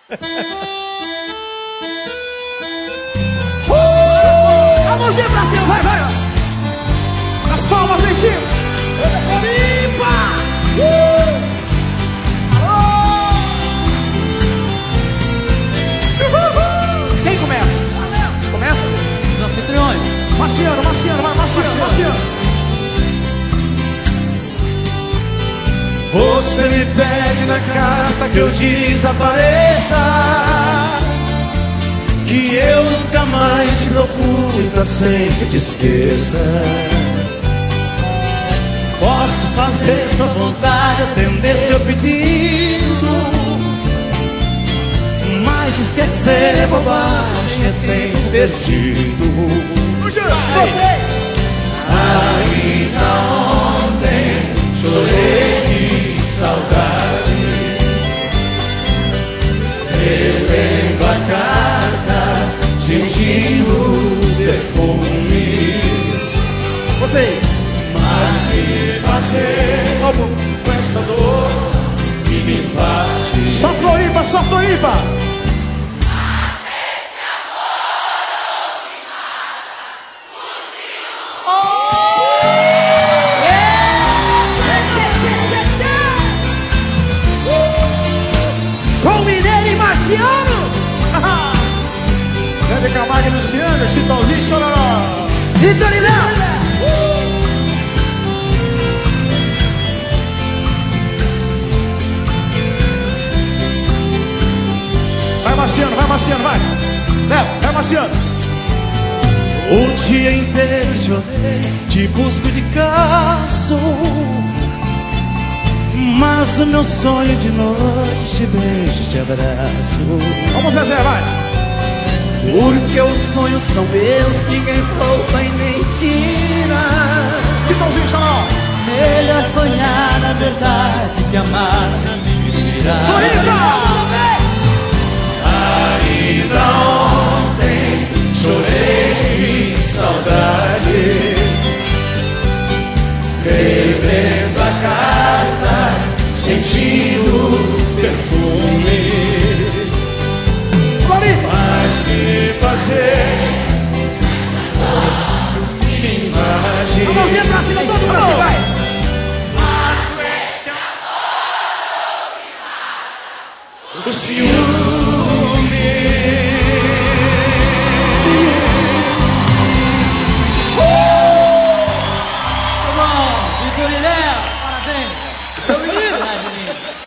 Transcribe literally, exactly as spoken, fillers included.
uh! A mãozinha pra cima, vai, vai! As palmas lá em cima! Limpa! Uh! Uh! Quem começa? Começa? Os anfitriões. Marciano, Marciano, vai, Marciano, Marciano. Você me pede na carta que eu desapareça, que eu nunca mais te procure pra sempre te esqueça. Posso fazer sua vontade, atender seu pedido, mas esquecer é bobagem, é tempo perdido. Você! Ainda ontem chorei de saudade, relendo a carta, sentindo o perfume. Vocês! Mas que fazer Só um... com essa dor que me invade? Só Floripa, só Floripa! Grande Camargo e Luciano, Chitãozinho, Chororó. Vitorina! Uh! Vai, Marciano, vai, Marciano, vai. Leva, vai, Marciano. O dia inteiro te odeio, te busco de caso, mas o meu sonho de noite te beijo, te abraço. Vamos, Zezé, vai. Porque os sonhos são meus, ninguém rouba e nem tira. Chitãozinho, Chororó. Melhor sonhar na verdade que amar na mentira. Ainda ontem chorei de saudade, revendo a carta, sentindo o perfume. Mas que fazer? Que me invade. A mãozinha pra cima, todo mundo, vai. O ciúme. Come on, Vitorina!